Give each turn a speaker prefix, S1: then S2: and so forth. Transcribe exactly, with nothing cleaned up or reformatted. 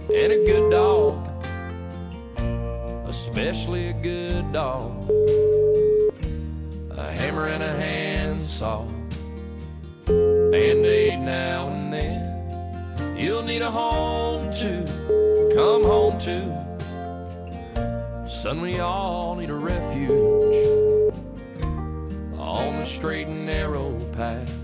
S1: and a good dog, especially a good dog. A hammer and a handsaw, Band-Aid now and then. You'll need a home to come home to. Son, we all need a refuge on the straight and narrow path.